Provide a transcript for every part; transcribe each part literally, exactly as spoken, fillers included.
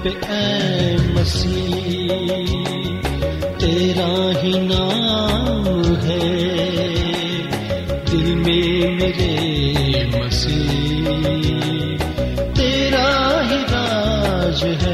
पे ऐ मसीह तेरा ही नाम है, दिल में मेरे मसीह तेरा ही राज है।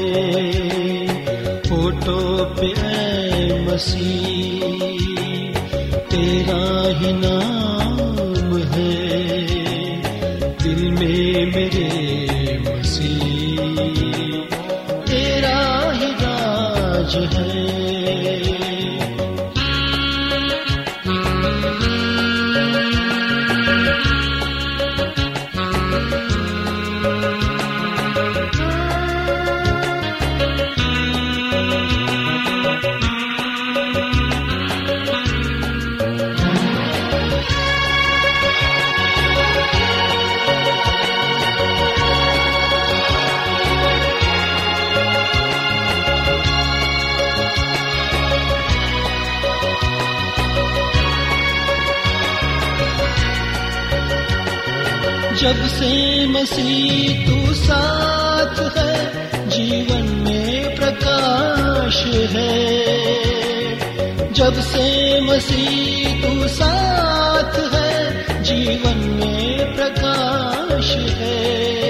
होठों पे ऐ मसीह तेरा ही नाम है, दिल में मेरे मसीह तेरा ही राज है। जब से मसीह तू साथ है, जीवन में प्रकाश है। जब से मसीह तू साथ है, जीवन में प्रकाश है।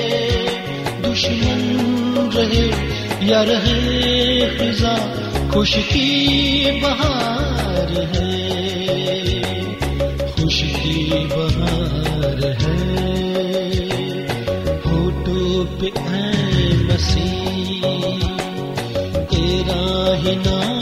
दुश्मन रहे या रहे फिजा, खुशी की बहार है, खुशी की बहार है। पे ऐ मसीह तेरा ही नाम